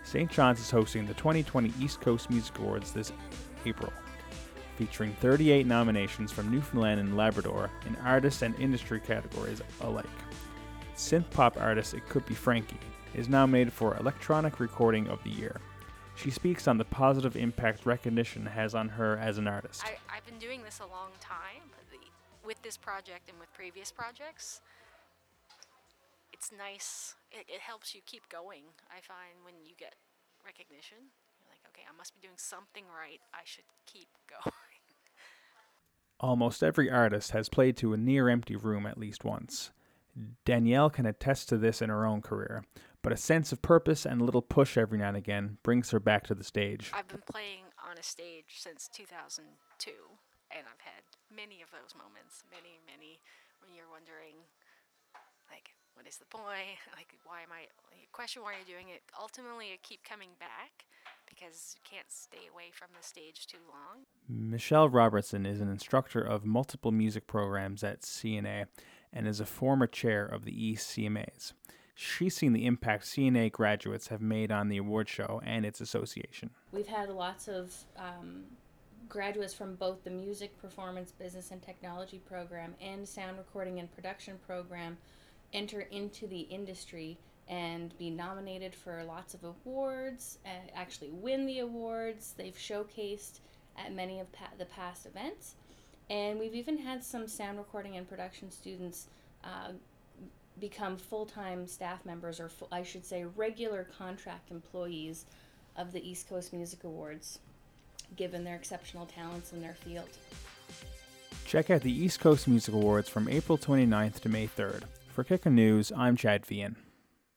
St. John's is hosting the 2020 East Coast Music Awards this April, featuring 38 nominations from Newfoundland and Labrador in artist and industry categories alike. Synth pop artist It Could Be Frankie is nominated for Electronic Recording of the Year. She speaks on the positive impact recognition has on her as an artist. I've been doing this a long time with this project and with previous projects. It's nice. It helps you keep going. I find when you get recognition, you're like, okay, I must be doing something right. I should keep going. Almost every artist has played to a near-empty room at least once. Danielle can attest to this in her own career, but a sense of purpose and a little push every now and again brings her back to the stage. I've been playing on a stage since 2002, and I've had many of those moments, many, when you're wondering, like, what is the point? Like, you question why you're doing it. Ultimately, you keep coming back because you can't stay away from the stage too long. Michelle Robertson is an instructor of multiple music programs at CNA and is a former chair of the East CMAs. She's seen the impact CNA graduates have made on the award show and its association. We've had lots of graduates from both the Music Performance Business and Technology program and Sound Recording and Production program enter into the industry and be nominated for lots of awards, actually win the awards. They've showcased at many of the past events. And we've even had some sound recording and production students become full-time staff members, or I should say regular contract employees of the East Coast Music Awards, given their exceptional talents in their field. Check out the East Coast Music Awards from April 29th to May 3rd. For Kicker News, I'm Chad Vian.